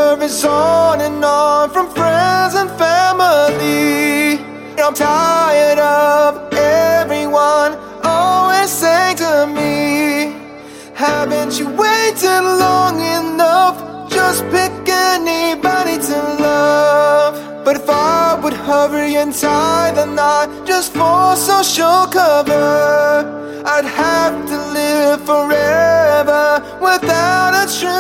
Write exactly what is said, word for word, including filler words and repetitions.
answer is on and on from friends and family. I'm tired of everyone always saying to me, haven't you waited long enough? Just pick anybody to love. But if I would hurry and tie the knot just for social cover, I'd have to live forever without a trace